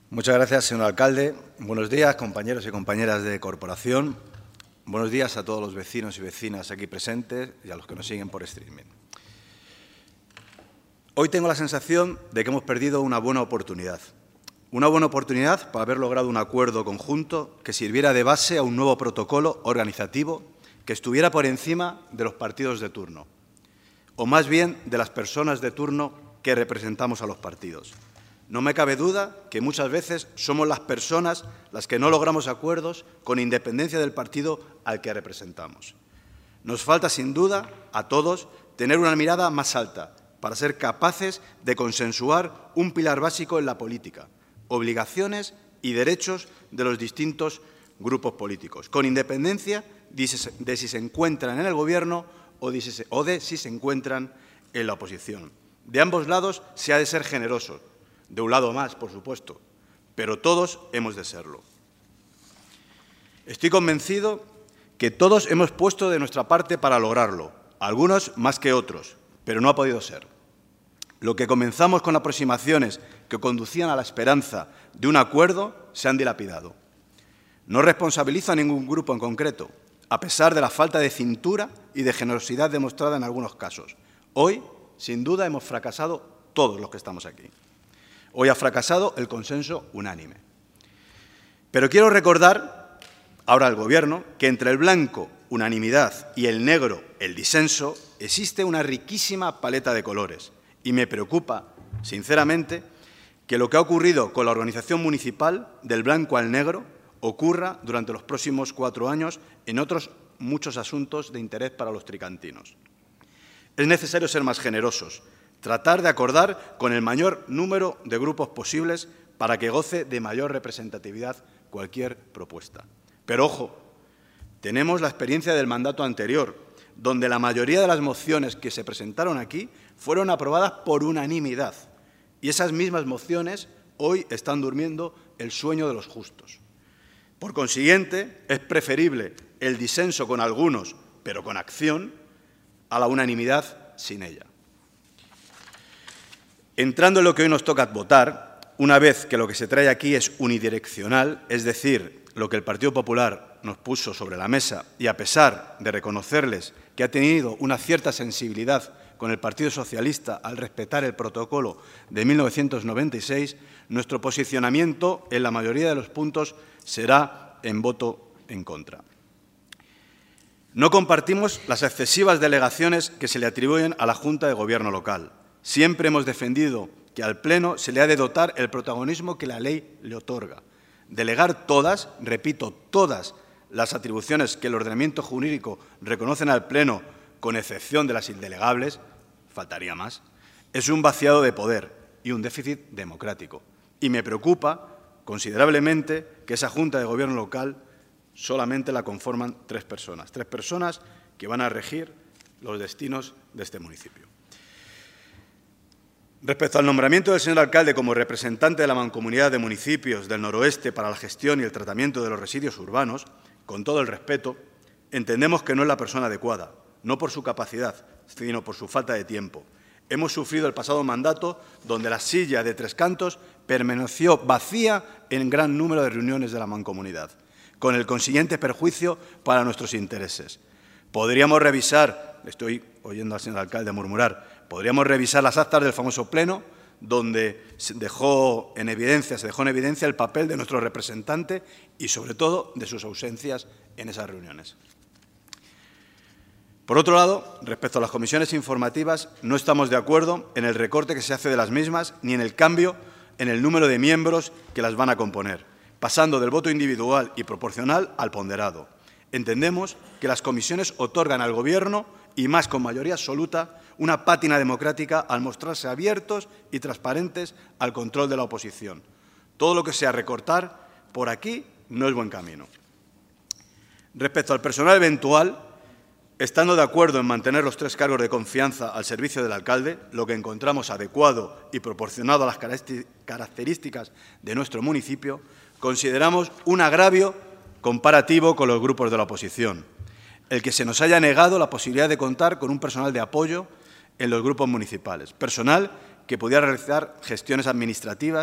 Muchas gracias, señor alcalde. Buenos días, compañeros y compañeras de corporación. Buenos días a todos los vecinos y vecinas aquí presentes y a los que nos siguen por streaming. Hoy tengo la sensación de que hemos perdido una buena oportunidad. Una buena oportunidad para haber logrado un acuerdo conjunto que sirviera de base a un nuevo protocolo organizativo que estuviera por encima de los partidos de turno, o más bien de las personas de turno que representamos a los partidos. No me cabe duda que muchas veces somos las personas las que no logramos acuerdos con independencia del partido al que representamos. Nos falta, sin duda, a todos, tener una mirada más alta para ser capaces de consensuar un pilar básico en la política, obligaciones y derechos de los distintos grupos políticos, con independencia de si se encuentran en el Gobierno o de si se encuentran en la oposición. De ambos lados se ha de ser generosos. De un lado más, por supuesto, pero todos hemos de serlo. Estoy convencido que todos hemos puesto de nuestra parte para lograrlo, algunos más que otros, pero no ha podido ser. Lo que comenzamos con aproximaciones que conducían a la esperanza de un acuerdo se han dilapidado. No responsabilizo a ningún grupo en concreto, a pesar de la falta de cintura y de generosidad demostrada en algunos casos. Hoy, sin duda, hemos fracasado todos los que estamos aquí. Hoy ha fracasado el consenso unánime. Pero quiero recordar ahora al Gobierno que entre el blanco, unanimidad, y el negro, el disenso, existe una riquísima paleta de colores. Y me preocupa, sinceramente, que lo que ha ocurrido con la organización municipal, del blanco al negro, ocurra durante los próximos 4 años en otros muchos asuntos de interés para los tricantinos. Es necesario ser más generosos, tratar de acordar con el mayor número de grupos posibles para que goce de mayor representatividad cualquier propuesta. Pero, ojo, tenemos la experiencia del mandato anterior, donde la mayoría de las mociones que se presentaron aquí fueron aprobadas por unanimidad. Y esas mismas mociones hoy están durmiendo el sueño de los justos. Por consiguiente, es preferible el disenso con algunos, pero con acción, a la unanimidad sin ella. Entrando en lo que hoy nos toca votar, una vez que lo que se trae aquí es unidireccional, es decir, lo que el Partido Popular nos puso sobre la mesa, y a pesar de reconocerles que ha tenido una cierta sensibilidad con el Partido Socialista al respetar el protocolo de 1996, nuestro posicionamiento en la mayoría de los puntos será en voto en contra. No compartimos las excesivas delegaciones que se le atribuyen a la Junta de Gobierno local. Siempre hemos defendido que al Pleno se le ha de dotar el protagonismo que la ley le otorga. Delegar todas, repito, todas las atribuciones que el ordenamiento jurídico reconoce al Pleno, con excepción de las indelegables, faltaría más, es un vaciado de poder y un déficit democrático. Y me preocupa considerablemente que esa Junta de Gobierno local solamente la conforman 3 personas que van a regir los destinos de este municipio. Respecto al nombramiento del señor alcalde como representante de la Mancomunidad de Municipios del Noroeste para la gestión y el tratamiento de los residuos urbanos, con todo el respeto, entendemos que no es la persona adecuada, no por su capacidad, sino por su falta de tiempo. Hemos sufrido el pasado mandato donde la silla de 3 cantos permaneció vacía en gran número de reuniones de la Mancomunidad, con el consiguiente perjuicio para nuestros intereses. Podríamos revisar, estoy oyendo al señor alcalde murmurar, podríamos revisar las actas del famoso pleno, donde se dejó en evidencia el papel de nuestro representante y, sobre todo, de sus ausencias en esas reuniones. Por otro lado, respecto a las comisiones informativas, no estamos de acuerdo en el recorte que se hace de las mismas ni en el cambio en el número de miembros que las van a componer, pasando del voto individual y proporcional al ponderado. Entendemos que las comisiones otorgan al Gobierno, y más con mayoría absoluta, una pátina democrática al mostrarse abiertos y transparentes al control de la oposición. Todo lo que sea recortar por aquí no es buen camino. Respecto al personal eventual, estando de acuerdo en mantener los 3 cargos de confianza al servicio del alcalde, lo que encontramos adecuado y proporcionado a las características de nuestro municipio, consideramos un agravio comparativo con los grupos de la oposición, el que se nos haya negado la posibilidad de contar con un personal de apoyo en los grupos municipales, personal que pudiera realizar gestiones administrativas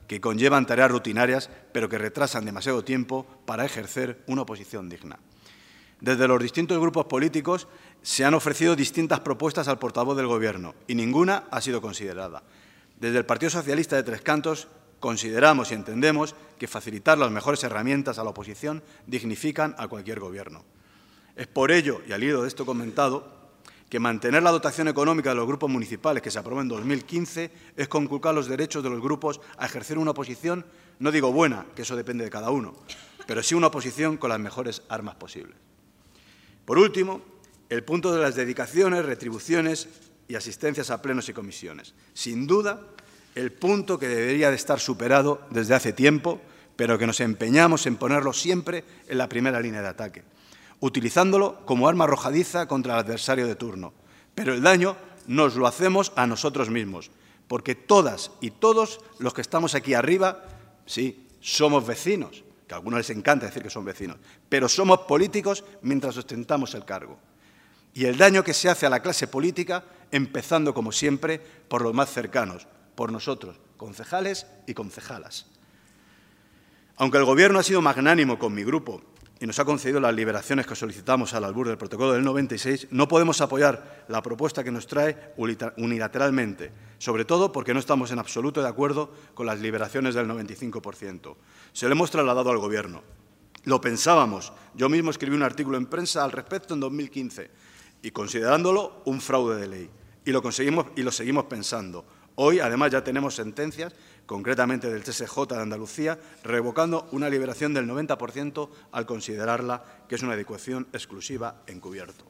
que conllevan tareas rutinarias, pero que retrasan demasiado tiempo para ejercer una oposición digna. Desde los distintos grupos políticos se han ofrecido distintas propuestas al portavoz del Gobierno y ninguna ha sido considerada. Desde el Partido Socialista de Tres Cantos consideramos y entendemos que facilitar las mejores herramientas a la oposición dignifican a cualquier Gobierno. Es por ello, y al hilo de esto comentado, que mantener la dotación económica de los grupos municipales que se aprobó en 2015 es conculcar los derechos de los grupos a ejercer una oposición, no digo buena, que eso depende de cada uno, pero sí una oposición con las mejores armas posibles. Por último, el punto de las dedicaciones, retribuciones y asistencias a plenos y comisiones. Sin duda, el punto que debería de estar superado desde hace tiempo, pero que nos empeñamos en ponerlo siempre en la primera línea de ataque, utilizándolo como arma arrojadiza contra el adversario de turno. Pero el daño nos lo hacemos a nosotros mismos, porque todas y todos los que estamos aquí arriba, sí, somos vecinos, que a algunos les encanta decir que son vecinos, pero somos políticos mientras ostentamos el cargo. Y el daño que se hace a la clase política, empezando, como siempre, por los más cercanos, por nosotros, concejales y concejalas. Aunque el Gobierno ha sido magnánimo con mi grupo y nos ha concedido las liberaciones que solicitamos al albur del protocolo del 96, no podemos apoyar la propuesta que nos trae unilateralmente, sobre todo porque no estamos en absoluto de acuerdo con las liberaciones del 95%. Se lo hemos trasladado al Gobierno. Lo pensábamos. Yo mismo escribí un artículo en prensa al respecto en 2015 y considerándolo un fraude de ley. Y lo conseguimos y lo seguimos pensando. Hoy, además, ya tenemos sentencias, concretamente del TSJ de Andalucía, revocando una liberación del 90% al considerarla que es una adecuación exclusiva encubierto.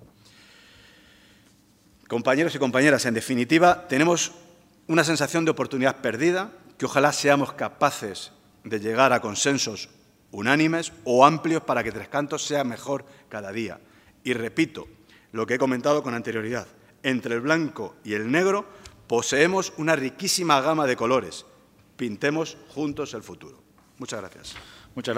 Compañeros y compañeras, en definitiva, tenemos una sensación de oportunidad perdida, que ojalá seamos capaces de llegar a consensos unánimes o amplios para que Tres Cantos sea mejor cada día. Y repito lo que he comentado con anterioridad, entre el blanco y el negro poseemos una riquísima gama de colores. Pintemos juntos el futuro. Muchas gracias.